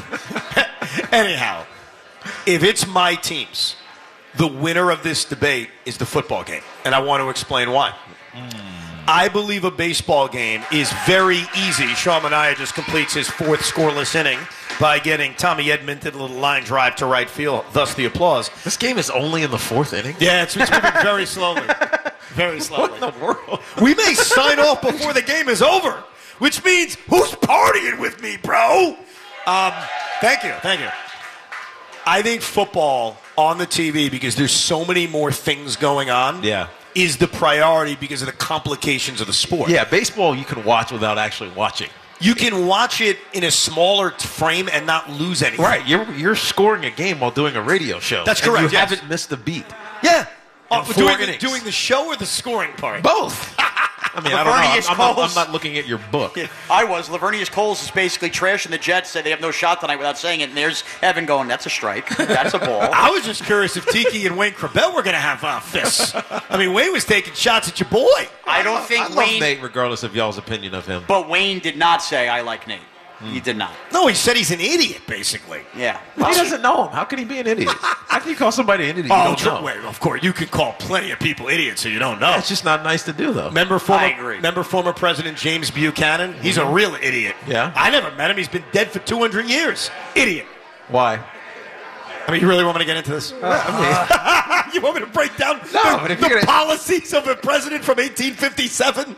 anyhow, if it's my teams, the winner of this debate is the football game, and I want to explain why. I believe a baseball game is very easy. Sean Manaea just completes his fourth scoreless inning by getting Tommy Edman to the little line drive to right field, thus the applause. This game is only in the fourth inning? Yeah, it's, it's moving very slowly. Very slowly. What in the world? We may sign off before the game is over, which means who's partying with me, bro? Um, thank you, thank you. I think football on the T V, because there's so many more things going on, Yeah. is the priority because of the complications of the sport. Yeah, baseball you can watch without actually watching. You can watch it in a smaller frame and not lose anything. Right, you're you're scoring a game while doing a radio show. That's and correct, You yes. haven't missed a beat. Yeah. Oh, four doing, the, innings. doing the show or the scoring part? Both. I mean, I don't know. Lavernius I'm, I'm, not, Coles. I'm not looking at your book. I was. Lavernius Coles is basically trashing the Jets, said they have no shot tonight without saying it. And there's Evan going, that's a strike. That's a ball. I was just curious if Tiki and Wayne Crabell were going to have uh, fists. I mean, Wayne was taking shots at your boy. I don't think I love Wayne, Nate, regardless of y'all's opinion of him. but Wayne did not say, I like Nate. He did not. No, he said he's an idiot, basically. Yeah. He doesn't know him. How can he be an idiot? How can you call somebody an idiot? You Oh, don't tr- know. wait, of course. You can call plenty of people idiots so you don't know. That's just not nice to do, though. Remember former, I agree. remember former President James Buchanan? He's a real idiot. Yeah. I never met him. He's been dead for two hundred years. Idiot. Why? I mean, you really want me to get into this? you want me to break down No, the, but if the you're gonna- policies of a president from eighteen fifty-seven?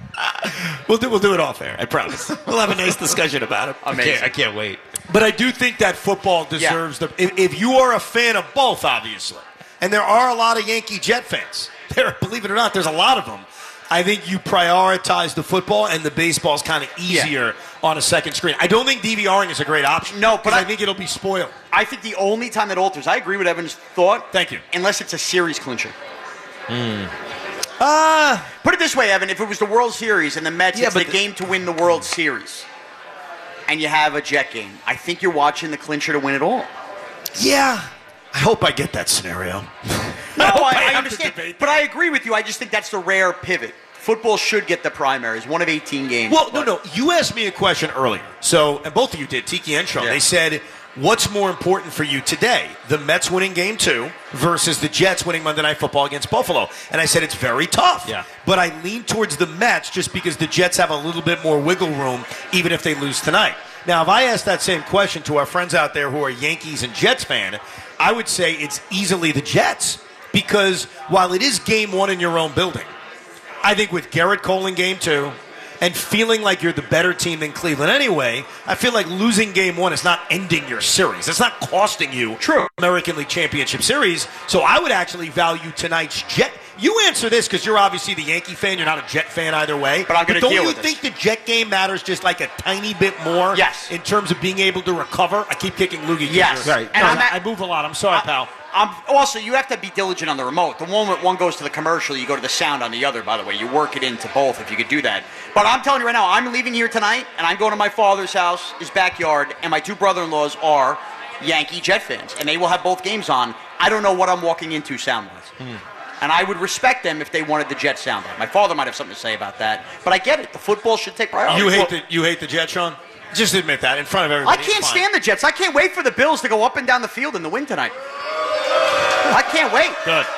We'll do, we'll do it off air, I promise. We'll have a nice discussion about it. I can't, I can't wait. But I do think that football deserves the. If, if you are a fan of both, obviously, and there are a lot of Yankee Jet fans, there, believe it or not, there's a lot of them. I think you prioritize the football, and the baseball's kind of easier on a second screen. I don't think DVRing is a great option. No, but 'cause I, I- think it'll be spoiled. I think the only time that alters, I agree with Evan's thought. Thank you. Unless it's a series clincher. Uh, Put it this way, Evan. If it was the World Series and the Mets, Yeah, it's the but the- game to win the World Series, and you have a Jet game, I think you're watching the clincher to win it all. yeah. I hope I get that scenario. No, hope I I, I have to understand. debate But I agree with you. I just think that's the rare pivot. Football should get the primaries, one of eighteen games. Well, no, but- no. You asked me a question earlier. So, and both of you did, Tiki and Sean. Yeah. They said, what's more important for you today? The Mets winning game two versus the Jets winning Monday Night Football against Buffalo. And I said, it's very tough. Yeah. But I lean towards the Mets just because the Jets have a little bit more wiggle room, even if they lose tonight. Now, if I ask that same question to our friends out there who are Yankees and Jets fan, I would say it's easily the Jets. Because while it is game one in your own building, I think with Garrett Cole in game two and feeling like you're the better team than Cleveland anyway, I feel like losing game one is not ending your series. It's not costing you True. American League Championship Series. So I would actually value tonight's Jet. You answer this because you're obviously the Yankee fan. You're not a Jet fan either way. But I'm gonna don't deal you with think this. the Jet game matters just like a tiny bit more? Yes. In terms of being able to recover? I keep kicking Loogie. 'cause Yes. you're- Right. No, And I'm at- I move a lot. I'm sorry, pal. Um, also, you have to be diligent on the remote. The moment one goes to the commercial, you go to the sound on the other, by the way. You work it into both if you could do that. But I'm telling you right now, I'm leaving here tonight, and I'm going to my father's house, his backyard, and my two brother-in-laws are Yankee Jet fans, and they will have both games on. I don't know what I'm walking into sound-wise. And I would respect them if they wanted the Jet sound on. My father might have something to say about that, but I get it. The football should take priority. You hate the you hate the Jets, Sean? Just admit that in front of I everybody. can't It's fine. stand the Jets. I can't wait for the Bills to go up and down the field in the win tonight. I can't wait. Good.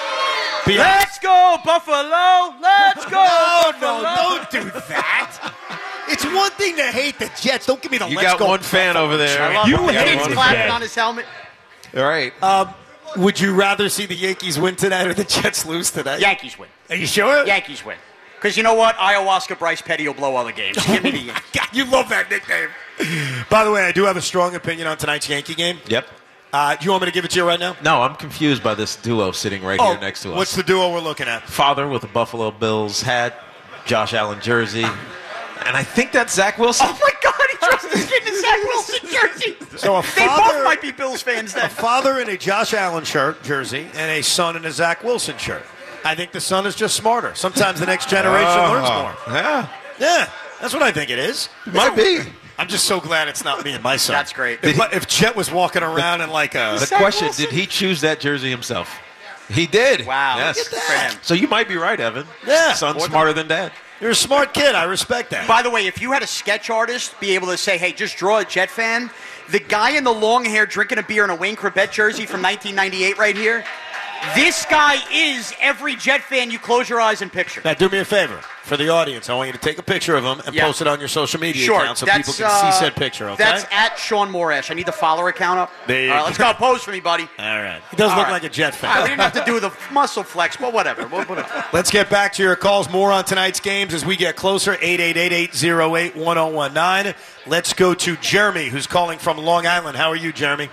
Be honest. Let's go, Buffalo! Let's go, No, Buffalo! no, don't do that. It's one thing to hate the Jets. Don't give me the You let's got go. one fan over there. I love You it. hate He's the clapping Jets. on his helmet. All right. Um, would you rather see the Yankees win tonight or the Jets lose tonight? Yankees win. Are you sure? Yankees win. Because you know what? Ayahuasca Bryce Petty will blow all the games. Give me the Yankees. God, you love that nickname. By the way, I do have a strong opinion on tonight's Yankee game. Yep. Uh, do you want me to give it to you right now? No, I'm confused by this duo sitting right here next to us. What's the duo we're looking at? Father with a Buffalo Bills hat, Josh Allen jersey, and I think that's Zach Wilson. Oh, my God. He dressed his kid in a Zach Wilson jersey. So a They father, both might be Bills fans a then. father in a Josh Allen shirt jersey and a son in a Zach Wilson shirt. I think the son is just smarter. Sometimes the next generation learns more. Yeah, Yeah, that's what I think it is. might be. I'm just so glad it's not me and my son. That's great. If, if Chet was walking around in like a... The question, did he choose that jersey himself? He did. Wow. Yes. Look at that. So you might be right, Evan. Yeah. Son's smarter than dad. You're a smart kid. I respect that. By the way, if you had a sketch artist be able to say, hey, just draw a Jet fan, the guy in the long hair drinking a beer in a Wayne Corbett jersey from nineteen ninety-eight right here, this guy is every Jet fan you close your eyes and picture. Now, do me a favor. For the audience, I want you to take a picture of him and Yeah. post it on your social media Sure. account so that's, people can uh, see said picture, okay? That's at Sean Morash. I need the follower account up. There you All right, go. let's go. Pose for me, buddy. All right. He does All look right. like a Jet All right, we fan. didn't have to do the muscle flex, but whatever. We'll put it. Let's get back to your calls. More on tonight's games as we get closer. eight eight eight, eight oh eight, one oh one nine. Let's go to Jeremy, who's calling from Long Island. How are you, Jeremy?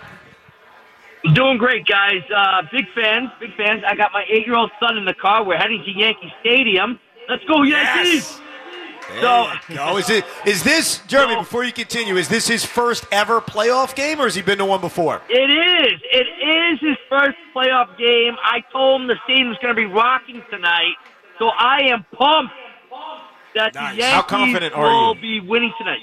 Doing great, guys. Uh, big fans, big fans. I got my eight-year-old son in the car. We're heading to Yankee Stadium. Let's go, Yankees! So, Oh, is it? Is this Jeremy? No. Before you continue, is this his first ever playoff game, or has he been to one before? it is. It is his first playoff game. I told him the stadium's going to be rocking tonight, so I am pumped that Nice. the Yankees How confident are will you? be winning tonight.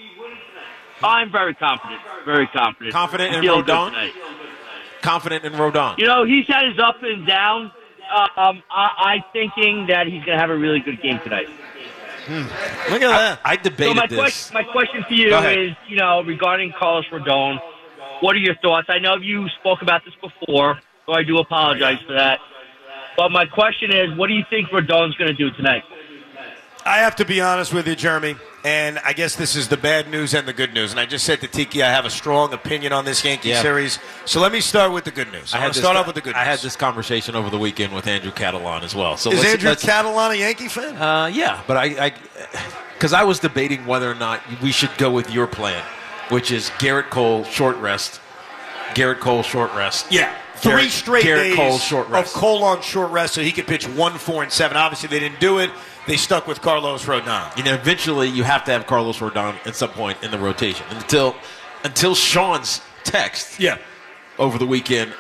I'm very confident. Very confident. Confident in Feeling good Rodon? tonight. Confident in Rodon. You know, he's had his up and down. Um, I, I'm thinking that he's going to have a really good game tonight. Look at that. I So debated my this. question, my question to you Go ahead. is, you know, regarding Carlos Rodon, what are your thoughts? I know you spoke about this before, so I do apologize for that. But my question is, what do you think Rodon's going to do tonight? I have to be honest with you, Jeremy, and I guess this is the bad news and the good news. And I just said to Tiki, I have a strong opinion on this Yankee Yeah. series. So let me start with the good news. I, I want had to this, start off with the good news. I had this conversation over the weekend with Andrew Catalan as well. So Is let's, Andrew let's, Catalan a Yankee fan? Uh, yeah, but I, because I, was debating whether or not we should go with your plan, which is Garrett Cole short rest, Garrett Cole short rest. Yeah. Three Garrett- straight Garrett days Cole short rest. of Cole on short rest so he could pitch one, four, and seven. Obviously, they didn't do it. They stuck with Carlos Rodon. You know, eventually you have to have Carlos Rodon at some point in the rotation until until Sean's text Yeah. over the weekend. I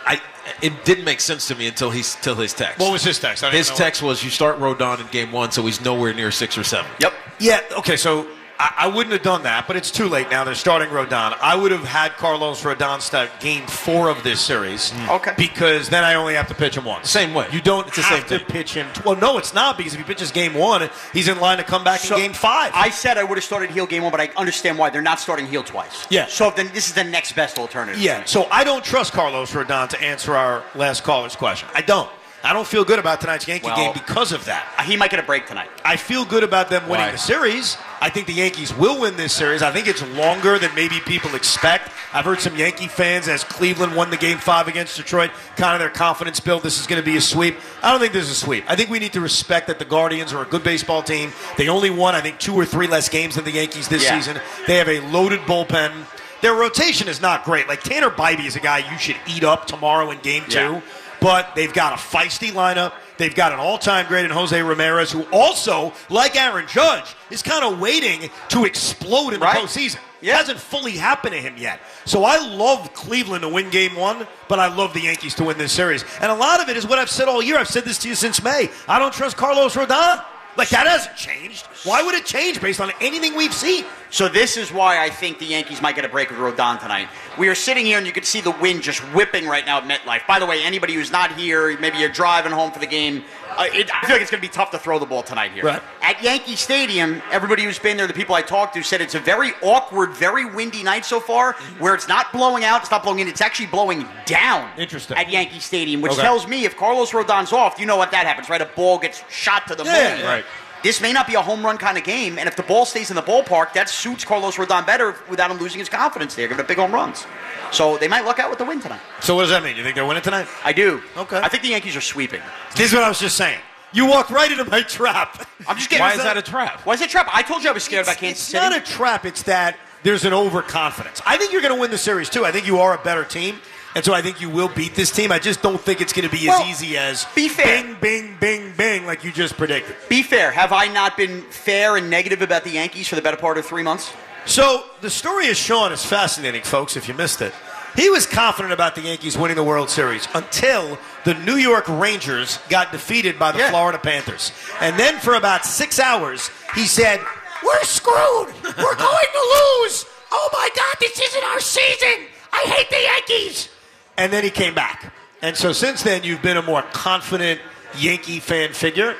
it didn't make sense to me until he's till his text. What was his text? I didn't His know text was, you start Rodon in game one, so he's nowhere near six or seven. Yep. Yeah, okay, so I, I wouldn't have done that, but it's too late now. They're starting Rodon. I would have had Carlos Rodon start game four of this series. Okay. Because then I only have to pitch him once. Same way. You don't It's the have same to thing. pitch him. Well, no, it's not, because if he pitches game one, he's in line to come back So, in game five. I said I would have started heel game one, but I understand why. They're not starting heel twice. Yeah. So then this is the next best alternative. Yeah, so I don't trust Carlos Rodon to answer our last caller's question. I don't. I don't feel good about tonight's Yankee Well, game because of that. He might get a break tonight. I feel good about them winning Why? the series. I think the Yankees will win this series. I think it's longer than maybe people expect. I've heard some Yankee fans, as Cleveland won the game five against Detroit, kind of their confidence build. This is going to be a sweep. I don't think this is a sweep. I think we need to respect that the Guardians are a good baseball team. They only won, I think, two or three less games than the Yankees this Yeah. season. They have a loaded bullpen. Their rotation is not great. Like, Tanner Bybee is a guy you should eat up tomorrow in game two. Yeah. But they've got a feisty lineup. They've got an all-time great in Jose Ramirez, who also, like Aaron Judge, is kind of waiting to explode in the Right. postseason. Yeah. It hasn't fully happened to him yet. So I love Cleveland to win game one, but I love the Yankees to win this series. And a lot of it is what I've said all year. I've said this to you since May. I don't trust Carlos Rodon. Like, that hasn't changed. Why would it change based on anything we've seen? So this is why I think the Yankees might get a break with Rodon tonight. We are sitting here, and you can see the wind just whipping right now at MetLife. By the way, anybody who's not here, maybe you're driving home for the game, uh, it, I feel like it's going to be tough to throw the ball tonight here. Right. At Yankee Stadium, everybody who's been there, the people I talked to, said it's a very awkward, very windy night so far, where it's not blowing out, it's not blowing in, it's actually blowing down. Interesting. At Yankee Stadium, which Okay. tells me if Carlos Rodon's off, you know what that happens, right? A ball gets shot to the Yeah, moon. right. This may not be a home run kind of game, and if the ball stays in the ballpark, that suits Carlos Rodon better without him losing his confidence there, giving up big home runs. So they might luck out with the win tonight. So what does that mean? You think they're winning tonight? I do. Okay. I think the Yankees are sweeping. This is what I was just saying. You walked right into my trap. I'm just getting. Why is that a trap? Why is it a trap? I told you I was scared It's, about Kansas it's City. not a trap. It's that there's an overconfidence. I think you're going to win the series, too. I think you are a better team. And so I think you will beat this team. I just don't think it's going to be Well, as easy as be fair. bing, bing, bing, bing, like you just predicted. Be fair. Have I not been fair and negative about the Yankees for the better part of three months? So the story of Sean is fascinating, folks, if you missed it. He was confident about the Yankees winning the World Series until the New York Rangers got defeated by the Yeah. Florida Panthers. And then for about six hours, he said, we're screwed. We're going to lose. Oh, my God, this isn't our season. I hate the Yankees. And then he came back. And so since then, you've been a more confident Yankee fan figure.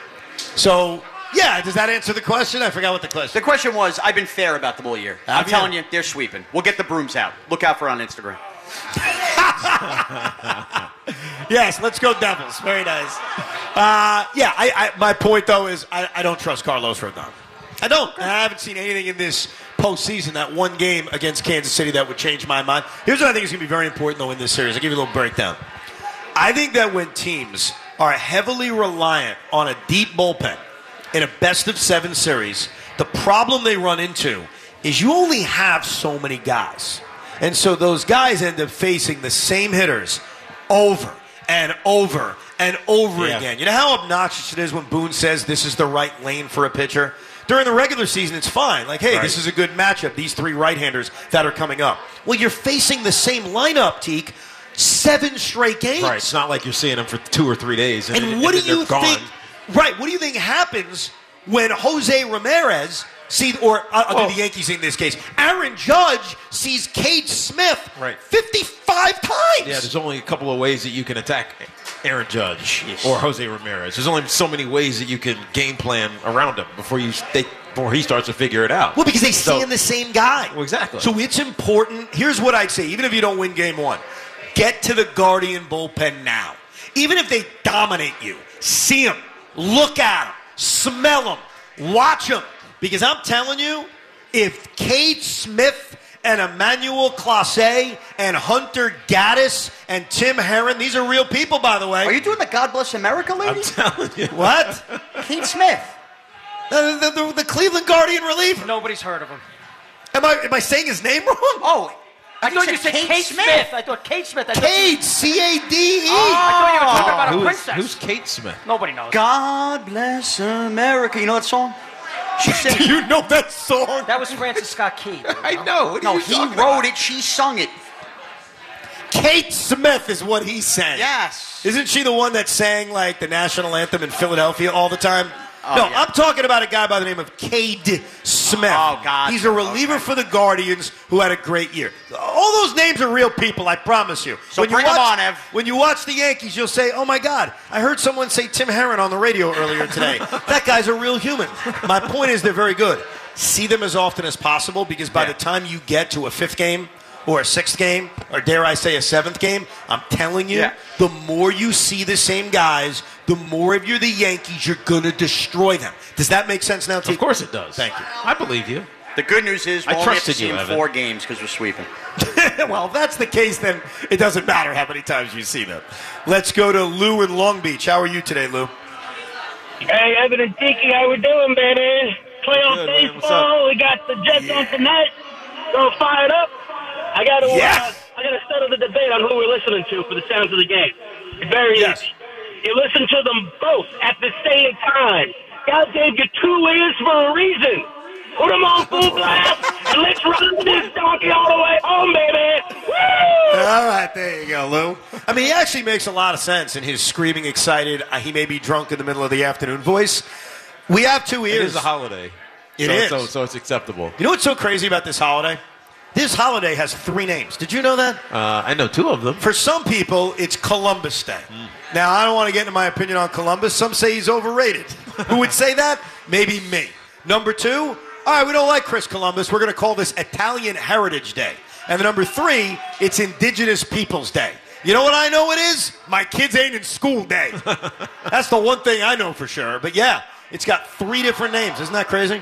So, yeah, does that answer the question? I forgot what the question The question was, I've been fair about them all year. I'm Have you? telling you, they're sweeping. We'll get the brooms out. Look out for it on Instagram. Yes, let's go Devils. Very nice. Uh, yeah, I, I, my point, though, is I, I don't trust Carlos Rodon. I don't. And I haven't seen anything in this postseason, that one game against Kansas City, that would change my mind. Here's what I think is going to be very important, though, in this series. I'll give you a little breakdown. I think that when teams are heavily reliant on a deep bullpen in a best-of-seven series, the problem they run into is you only have so many guys. And so those guys end up facing the same hitters over and over and over Yeah. again. You know how obnoxious it is when Boone says this is the right lane for a pitcher? During the regular season, it's fine. Like, hey, Right. this is a good matchup, these three right-handers that are coming up. Well, you're facing the same lineup, Teak, seven straight games. Right. It's not like you're seeing them for two or three days. And, And then- what and do then you they're think? gone. Right. What do you think happens when Jose Ramirez see, or uh, I'll Well- do the Yankees in this case, Aaron Judge sees Cade Smith Right. fifty-five times? Yeah, there's only a couple of ways that you can attack Aaron Judge or Jose Ramirez. There's only so many ways that you can game plan around him before you they, before he starts to figure it out. Well, because they So- see in the same guy. Well, exactly. So it's important. Here's what I'd say, even if you don't win game one, get to the Guardian bullpen now. Even if they dominate you, see them, look at them, smell them, watch them. Because I'm telling you, if Cade Smith and Emmanuel Clase and Hunter Gaddis and Tim Herron, these are real people, by the way. Are you doing the God Bless America, lady? I'm telling you. What? Kate Smith. The, the, the, the Cleveland Guardian reliever. Nobody's heard of him. Am I, am I saying his name wrong? Oh, I thought you said Kate, Smith. I thought Kate Smith. I thought you- Cade, C A D E. I thought you were talking about a Who is, princess. who's Kate Smith? Nobody knows. God Bless America. You know that song? She Do said, you know that song? That was Francis Scott Key. I know. What are no, you he talking wrote about? it. She sung it. Cade Kate Smith is what he sang. Yes. Isn't she the one that sang like the national anthem in Philadelphia all the time? Oh, no, yeah. I'm talking about a guy by the name of Cade Smith. Oh, God. He's a reliever Okay. for the Guardians who had a great year. All those names are real people, I promise you. So when bring you them watch, on, Ev. When you watch the Yankees, you'll say, oh, my God, I heard someone say Tim Herron on the radio earlier today. That guy's a real human. My point is they're very good. See them as often as possible because by Yeah. the time you get to a fifth game, or a sixth game, or dare I say a seventh game, I'm telling you, Yeah. the more you see the same guys, the more if you're the Yankees, you're going to destroy them. Does that make sense now, T? Of course it does. Thank you. I believe you. The good news is I we'll only have to trusted see you, him Evan. four games because we're sweeping. Well, if that's the case, then it doesn't matter how many times you see them. Let's go to Lou in Long Beach. How are you today, Lou? Hey, Evan and Tiki, how we doing, baby? Playoff Good, man. What's baseball. We got the Jets on tonight. So fired up. I got to. Yes. Uh, I got to settle the debate on who we're listening to for the sounds of the game. It's very Yes. easy. You listen to them both at the same time. God gave you two ears for a reason. Put them on full blast and let's run this donkey all the way home, baby. Woo! All right, there you go, Lou. I mean, he actually makes a lot of sense in his screaming, excited, uh, he may be drunk in the middle of the afternoon voice. We have two ears. It is a holiday. It so, is. So, so it's acceptable. You know what's so crazy about this holiday? This holiday has three names. Did you know that? Uh, I know two of them. For some people, it's Columbus Day. Now, I don't want to get into my opinion on Columbus. Some say he's overrated. Who would say that? Maybe me. Number two, all right, we don't like Chris Columbus. We're going to call this Italian Heritage Day. And the number three, it's Indigenous Peoples Day. You know what I know it is? My kids ain't in school day. That's the one thing I know for sure. But yeah, it's got three different names. Isn't that crazy?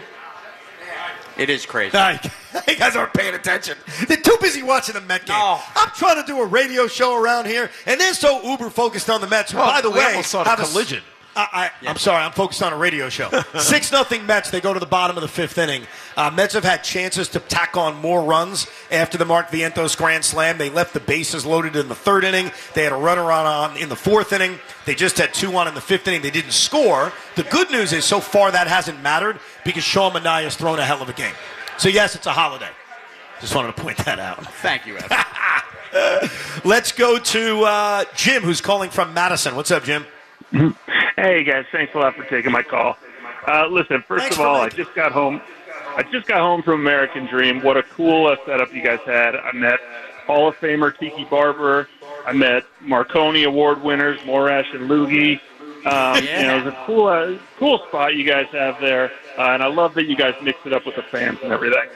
It is crazy. All right. You guys aren't paying attention. They're too busy watching the Met game. No. I'm trying to do a radio show around here, and they're so uber focused on the Mets. Who, Oh, by the we way, almost saw the have a s- collision. I, I, I'm sorry, I'm focused on a radio show. Six nothing Mets. They go to the bottom of the fifth inning. Uh, Mets have had chances to tack on more runs after the Mark Vientos grand slam. They left the bases loaded in the third inning. They had a runner on, on in the fourth inning. They just had two on in the fifth inning. They didn't score. The good news is so far that hasn't mattered because Sean Manaea has thrown a hell of a game. So yes, it's a holiday. Just wanted to point that out. Thank you, Evan. Let's go to uh, Jim, who's calling from Madison. What's up, Jim? Hey guys, thanks a lot for taking my call. Uh, listen, first Thanks of for all, I making just got home. I just got home from American Dream. What a cool uh, setup you guys had. I met Hall of Famer Tiki Barber. I met Marconi Award winners Morash and Loogie. Um, Yeah. You know, it was a cool, uh, cool spot you guys have there, uh, and I love that you guys mix it up with the fans and everything.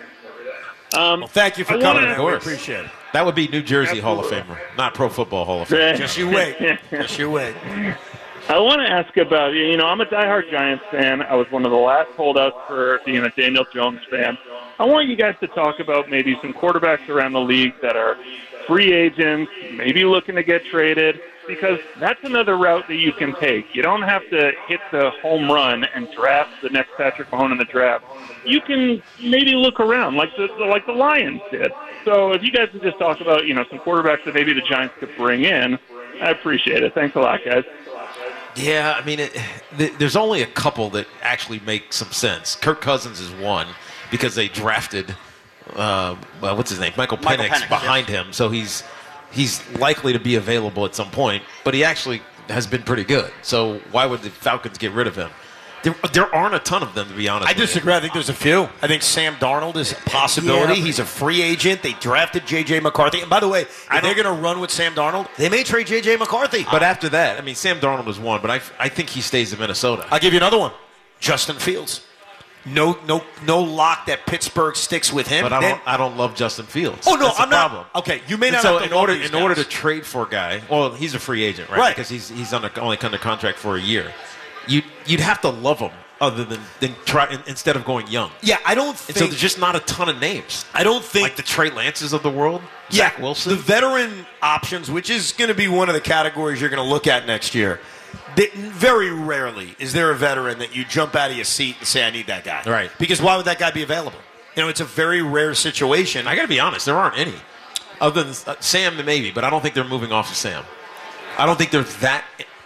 Um, Well, thank you for I coming. wanna- man. We appreciate it. That would be New Jersey Hall of Absolutely. Famer, not Pro Football Hall of Famer. Just you wait. Just you wait. I want to ask about, you know, I'm a diehard Giants fan. I was one of the last holdouts for being a Daniel Jones fan. I want you guys to talk about maybe some quarterbacks around the league that are free agents, maybe looking to get traded, because that's another route that you can take. You don't have to hit the home run and draft the next Patrick Mahomes in the draft. You can maybe look around like the like the Lions did. So if you guys could just talk about, you know, some quarterbacks that maybe the Giants could bring in, I appreciate it. Thanks a lot, guys. Yeah, I mean, it, th- there's only a couple that actually make some sense. Kirk Cousins is one because they drafted, uh, well, what's his name, Michael Penix, Michael Penix, behind him, so he's he's likely to be available at some point. But he actually has been pretty good. So why would the Falcons get rid of him? There, there aren't a ton of them, to be honest. I with you. disagree. I think there's a few. I think Sam Darnold is a possibility. Yeah. He's a free agent. They drafted J J. McCarthy. And by the way, if I they're don't- going to run with Sam Darnold, they may trade J J. McCarthy. But after that, I mean, Sam Darnold was one, but I, I think he stays in Minnesota. I'll give you another one. Justin Fields. No, no, no lock that Pittsburgh sticks with him. But I Then- don't, I don't love Justin Fields. Oh no, That's the I'm not. problem. Okay, you may And not. so have to in love order these in order to guys. trade for a guy, well, he's a free agent, right? Right. Because he's he's on a, only under contract for a year. You you'd have to love him, other than than try in- instead of going young. Yeah, I don't And think. so there's just not a ton of names. I don't think Like the Trey Lances of the world, Yeah, Zach Wilson. the veteran options, which is going to be one of the categories you're going to look at next year. They, very rarely is there a veteran that you jump out of your seat and say, I need that guy. Right. Because why would that guy be available? You know, it's a very rare situation. I got to be honest, there aren't any, other than uh, Sam maybe, but I don't think they're moving off of Sam. I don't think they're that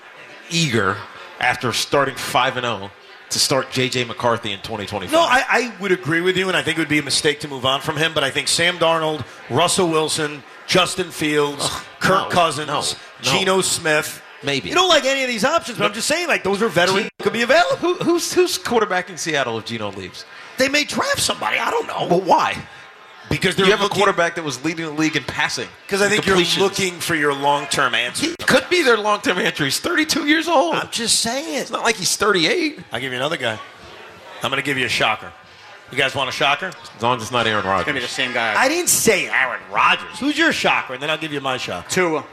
eager after starting five and zero to start J J. McCarthy in twenty twenty-five. No, I, I would agree with you, and I think it would be a mistake to move on from him. But I think Sam Darnold, Russell Wilson, Justin Fields, Kirk No, Cousins, no, no. Geno Smith. Maybe. You don't like any of these options, but I'm just saying, like, those are veterans who could be available. Who, who's who's quarterback in Seattle if Geno leaves? They may draft somebody. I don't know. Well, why? Because they're You have looking, a quarterback that was leading the league in passing. Because I think completions. you're looking for your long-term answer. He could be their long-term answer. He's thirty-two years old. I'm just saying. It's not like he's thirty-eight. I'll give you another guy. I'm going to give you a shocker. You guys want a shocker? As long as it's not Aaron Rodgers. It's going to be the same guy. I didn't say Aaron Rodgers. Who's your shocker? And then I'll give you my shocker. Tua.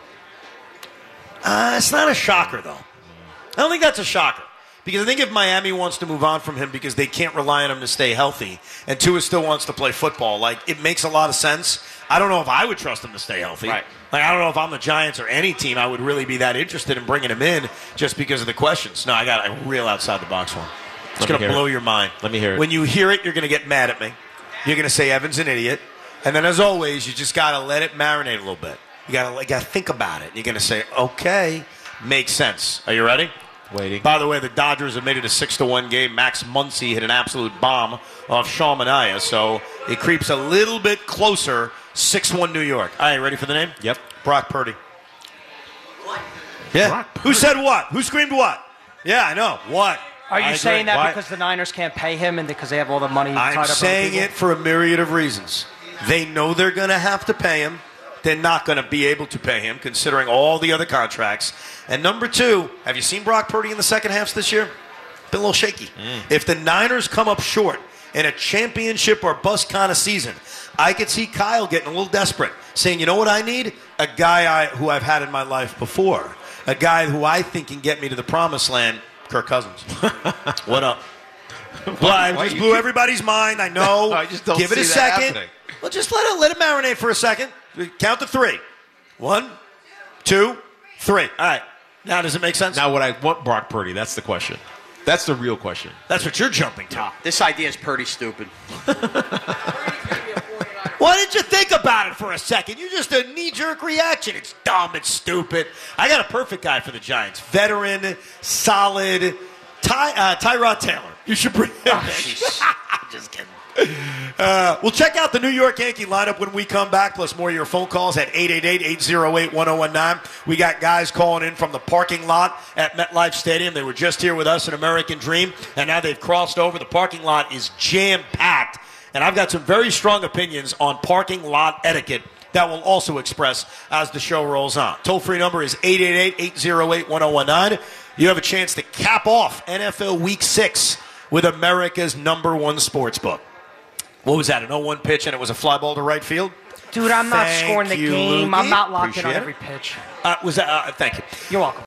Uh, it's not a shocker, though. I don't think that's a shocker. Because I think if Miami wants to move on from him because they can't rely on him to stay healthy, and Tua still wants to play football, like, it makes a lot of sense. I don't know if I would trust him to stay healthy. Right. Like, I don't know if I'm the Giants or any team, I would really be that interested in bringing him in just because of the questions. No, I got a real outside-the-box one. It's going to blow your mind. Let me hear it. When you hear it, you're going to get mad at me. You're going to say Evan's an idiot. And then, as always, you just got to let it marinate a little bit. You got to got to think about it. You're going to say, okay, makes sense. Are you ready? Waiting. By the way, the Dodgers have made it a six to one game. Max Muncy hit an absolute bomb off Shawn Mania, so it creeps a little bit closer. six one New York. All right, ready for the name? Yep. Brock Purdy. What? Yeah. Brock Who said what? Who screamed what? Yeah, I know. What? Are you I saying agree. that Why? because the Niners can't pay him and because they have all the money tied I'm up? saying it for a myriad of reasons. They know they're going to have to pay him. They're not going to be able to pay him, considering all the other contracts. And number two, have you seen Brock Purdy in the second halves this year? Been a little shaky. Mm. If the Niners come up short in a championship or bust kind of season, I could see Kyle getting a little desperate, saying, you know what I need? A guy I, who I've had in my life before. A guy who I think can get me to the promised land, Kirk Cousins. What up? Well, I why just you blew keep- every mind. I know. I just don't Give it see a that second. happening. Well, just let it let it marinate for a second. Count to three. One, two, three. All right. Now, does it make sense? Now, would I want Brock Purdy? That's the question. That's the real question. That's what you're jumping to. Nah, this idea is pretty stupid. Why didn't you think about it for a second? You're just a knee-jerk reaction. It's dumb. It's stupid. I got a perfect guy for the Giants. Veteran, solid, Ty, uh, Tyrod Taylor. You should bring him Oh, in. Just kidding. Uh, we'll check out the New York Yankee lineup when we come back, plus more of your phone calls at eight eight eight, eight oh eight, one oh one nine. We got guys calling in from the parking lot at MetLife Stadium. They were just here with us in American Dream, and now they've crossed over. The parking lot is jam-packed, and I've got some very strong opinions on parking lot etiquette that will also express as the show rolls on. Toll-free number is eight eight eight, eight oh eight, one oh one nine. You have a chance to cap off N F L Week six with America's number one sports book. What was that, an oh one pitch and it was a fly ball to right field? Dude, I'm not Thank scoring the you, game. Lukey. I'm not locked in on Appreciate every it. pitch. Uh, was that, uh, thank you. You're welcome.